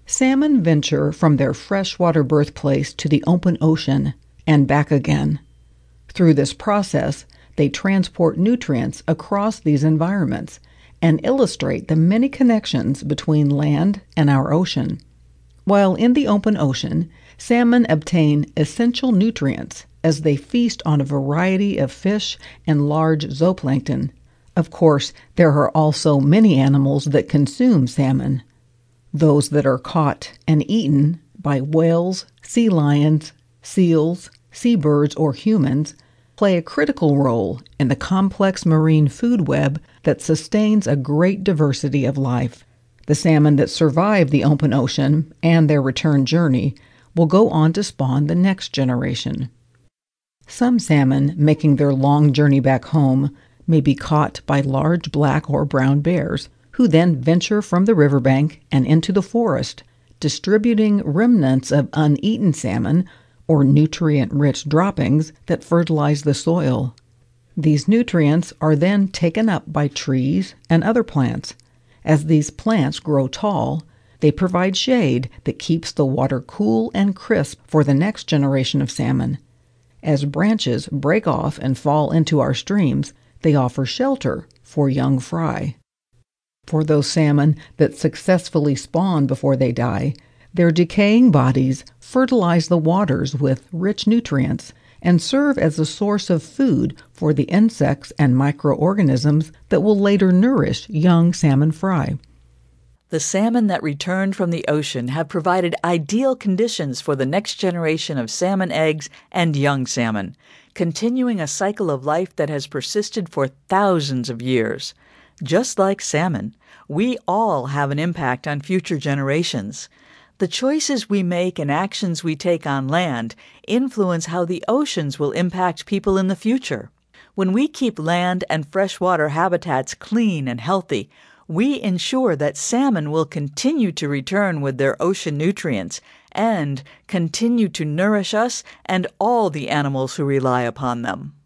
Salmon venture from their freshwater birthplace to the open ocean and back again. Through this process, they transport nutrients across these environments and illustrate the many connections between land and our ocean. While in the open ocean, salmon obtain essential nutrients as they feast on a variety of fish and large zooplankton. Of course, there are also many animals that consume salmon. Those that are caught and eaten by whales, sea lions, seals, seabirds, or humans play a critical role in the complex marine food web that sustains a great diversity of life. The salmon that survive the open ocean and their return journey will go on to spawn the next generation. Some salmon making their long journey back home may be caught by large black or brown bears, who then venture from the riverbank and into the forest, distributing remnants of uneaten salmon or nutrient-rich droppings that fertilize the soil. These nutrients are then taken up by trees and other plants. As these plants grow tall, they provide shade that keeps the water cool and crisp for the next generation of salmon. As branches break off and fall into our streams, they offer shelter for young fry. For those salmon that successfully spawn before they die, their decaying bodies fertilize the waters with rich nutrients and serve as a source of food for the insects and microorganisms that will later nourish young salmon fry. The salmon that returned from the ocean have provided ideal conditions for the next generation of salmon eggs and young salmon, continuing a cycle of life that has persisted for thousands of years. Just like salmon, we all have an impact on future generations. The choices we make and actions we take on land influence how the oceans will impact people in the future. When we keep land and freshwater habitats clean and healthy, we ensure that salmon will continue to return with their ocean nutrients and continue to nourish us and all the animals who rely upon them.